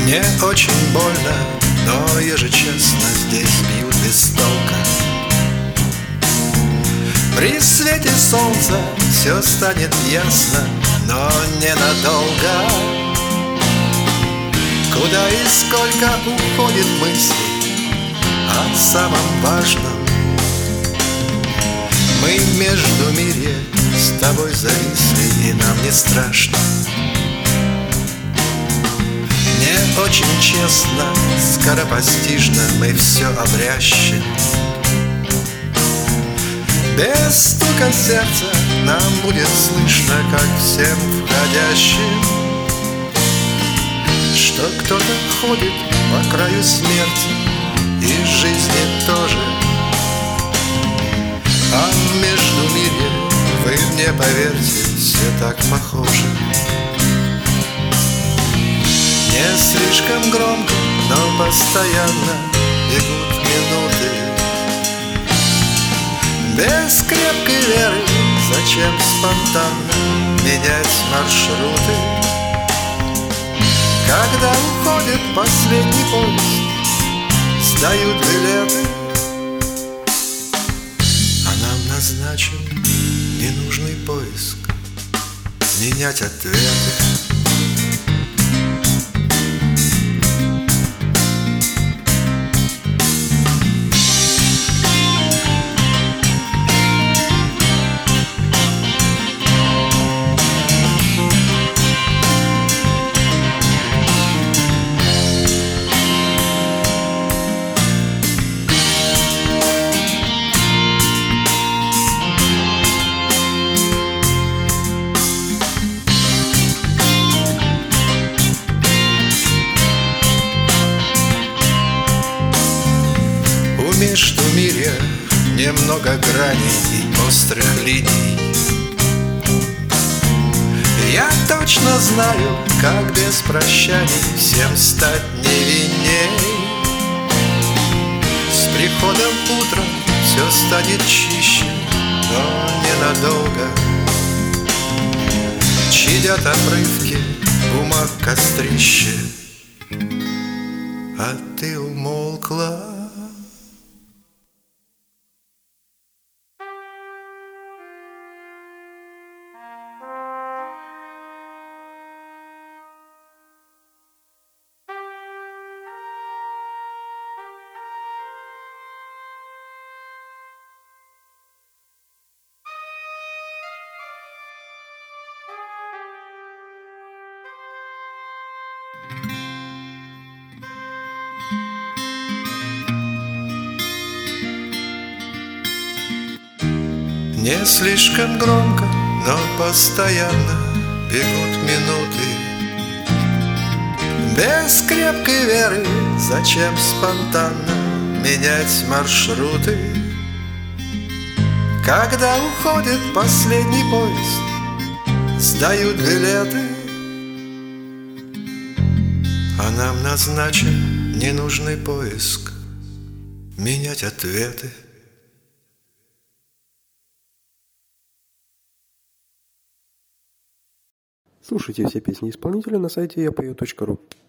Мне очень больно, но ежечасно здесь бьют без толка. При свете солнца все станет ясно, но ненадолго. Куда и сколько уходит мысли о самом важном. Мы в междумирье с тобой зависли, и нам не страшно. Мне очень честно, скоропостижно мы все обрящем. Без стука сердца нам будет слышно, как всем входящим, что кто-то ходит по краю смерти и жизни тоже. А в междумирье, вы мне поверьте, все так похожи. Не слишком громко, но постоянно бегут минуты. Без крепкой веры зачем спонтанно менять маршруты? Когда уходит последний поезд, сдают билеты, а нам назначен ненужный поиск, менять ответы. В междумирье немного граней и острых линий. Я точно знаю, как без прощаний всем стать невинней. С приходом утра все станет чище, но ненадолго. Чадят обрывки бумаг кострище, а ты умолкла. Не слишком громко, но постоянно бегут минуты. Без крепкой веры зачем спонтанно менять маршруты? Когда уходит последний поезд, сдают билеты, а нам назначен ненужный поиск, менять ответы. Слушайте все песни исполнителя на сайте yapayot.ru.